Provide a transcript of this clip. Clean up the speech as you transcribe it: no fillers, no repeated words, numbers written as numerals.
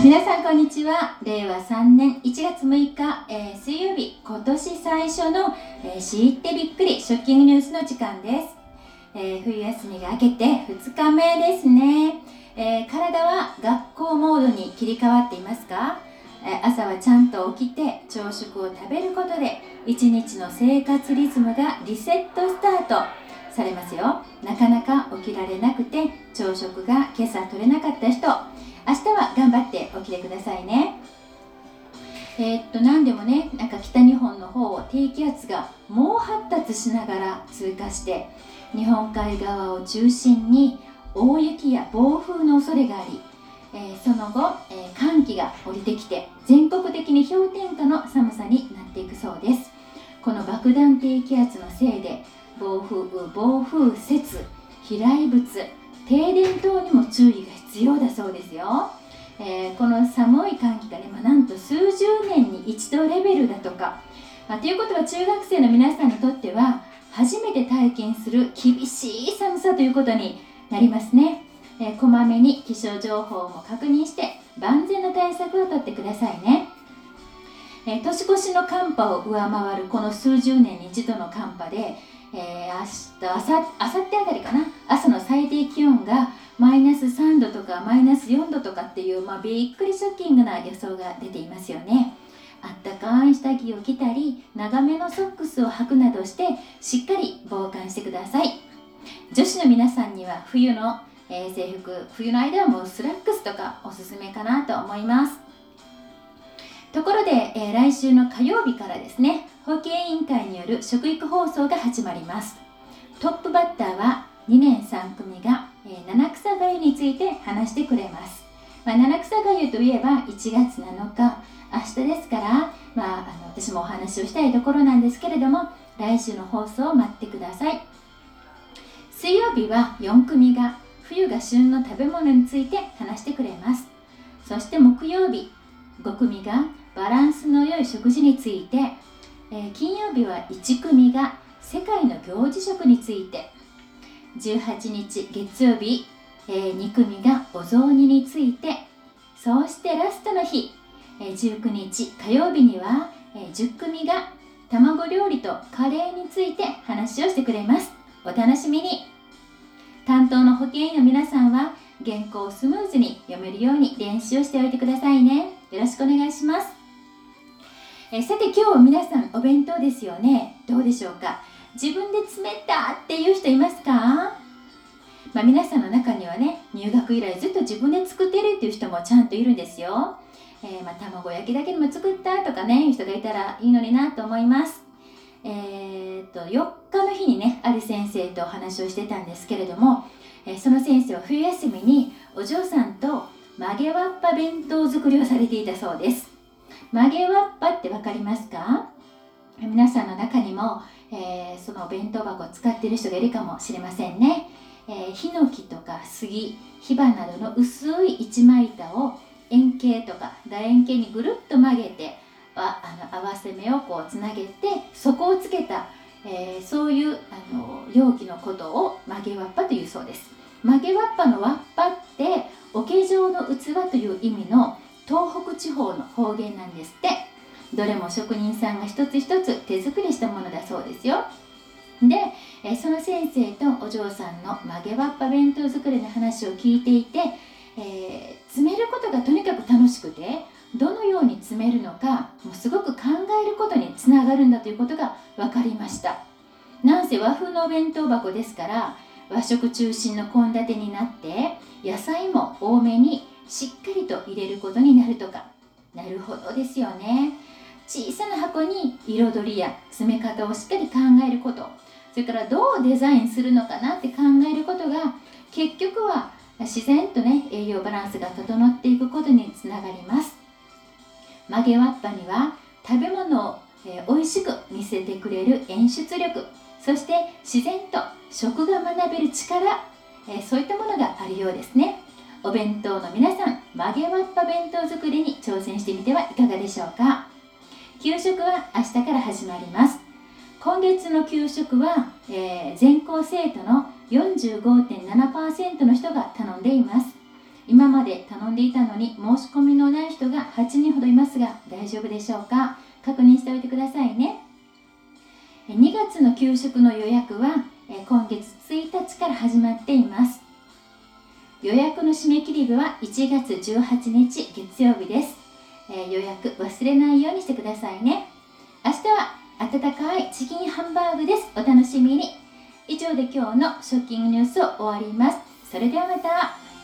皆さんこんにちは。令和3年1月6日、水曜日、今年最初の、知ってびっくりショッキングニュースの時間です。冬休みが明けて2日目ですね。体は学校モードに切り替わっていますか？朝はちゃんと起きて朝食を食べることで一日の生活リズムがリセットスタートされますよ。なかなか起きられなくて朝食が今朝取れなかった人、明日は頑張って起きてくださいね。何でもね、北日本の方を低気圧が猛発達しながら通過して日本海側を中心に大雪や暴風の恐れがあり、その後、寒気が降りてきて全国的に氷点下の寒さになっていくそうです。この爆弾低気圧のせいで暴風雪、飛来物、停電等にも注意が必要だそうですよ。この寒い寒気がね、なんと数十年に一度レベルだとか、ということは中学生の皆さんにとっては初めて体験する厳しい寒さということになりますね。こまめに気象情報も確認して万全な対策をとってくださいね。年越しの寒波を上回るこの数十年に一度の寒波で、明日、あさってあたりかな、朝の最低気温がマイナス3度とかマイナス4度とかっていう、びっくりショッキングな予想が出ていますよね。あったかい下着を着たり長めのソックスを履くなどしてしっかり防寒してください。女子の皆さんには冬の、制服、冬の間はもうスラックスとかおすすめかなと思います。ところで、来週の火曜日からですね、保健委員会による食育放送が始まります。トップバッターは2年3組が、七草がゆについて話してくれます。七草がゆといえば1月7日、明日ですから、私もお話をしたいところなんですけれども、来週の放送を待ってください。水曜日は4組が冬が旬の食べ物について話してくれます。そして木曜日5組がバランスの良い食事について、金曜日は1組が世界の行事食について、18日月曜日、2組がお雑煮について、そしてラストの日、19日火曜日には、10組が卵料理とカレーについて話をしてくれます。お楽しみに。担当の保健員の皆さんは原稿をスムーズに読めるように練習をしておいてくださいね。よろしくお願いします。さて今日は皆さんお弁当ですよね。どうでしょうか。自分で詰めたっていう人いますか？皆さんの中にはね、入学以来ずっと自分で作ってるっていう人もちゃんといるんですよ。卵焼きだけでも作ったとかね、いう人がいたらいいのになと思います。4日の日にね、ある先生とお話をしてたんですけれども、その先生は冬休みにお嬢さんと曲げわっぱ弁当作りをされていたそうです。曲げわっぱって分かりますか？皆さんの中にも、その弁当箱を使っている人がいるかもしれませんね。ヒノキとか杉、ヒバなどの薄い一枚板を円形とか楕円形にぐるっと曲げて、合わせ目をこうつなげて底をつけた、そういう容器のことを曲げわっぱというそうです。曲げわっぱのわっぱって桶状の器という意味の東北地方の方言なんですって。どれも職人さんが一つ一つ手作りしたものだそうですよ。で、その先生とお嬢さんの曲げわっぱ弁当作りの話を聞いていて、詰めることがとにかく楽しくて、どのように詰めるのかもうすごく考えることにつながるんだということが分かりました。なんせ和風のお弁当箱ですから和食中心の献立になって、野菜も多めにしっかりと入れることになるとか。なるほどですよね。小さな箱に彩りや詰め方をしっかり考えること、それからどうデザインするのかなって考えることが結局は自然とね、栄養バランスが整っていくことにつながります。曲げわっぱには食べ物を美味しく見せてくれる演出力、そして自然と食が学べる力、そういったものがあるようですね。お弁当の皆さん、曲げわっぱ弁当作りに挑戦してみてはいかがでしょうか。給食は明日から始まります。今月の給食は、全校生徒の 45.7% の人が頼んでいます。 今まで頼んでいたのに申し込みのない人が8人ほどいますが、大丈夫でしょうか？確認しておいてくださいね。2月の給食の予約は今月1日から始まっています。予約の締め切り日は1月18日月曜日です。予約忘れないようにしてくださいね。明日は温かいチキンハンバーグです。お楽しみに。以上で今日のショッキングニュースを終わります。それではまた。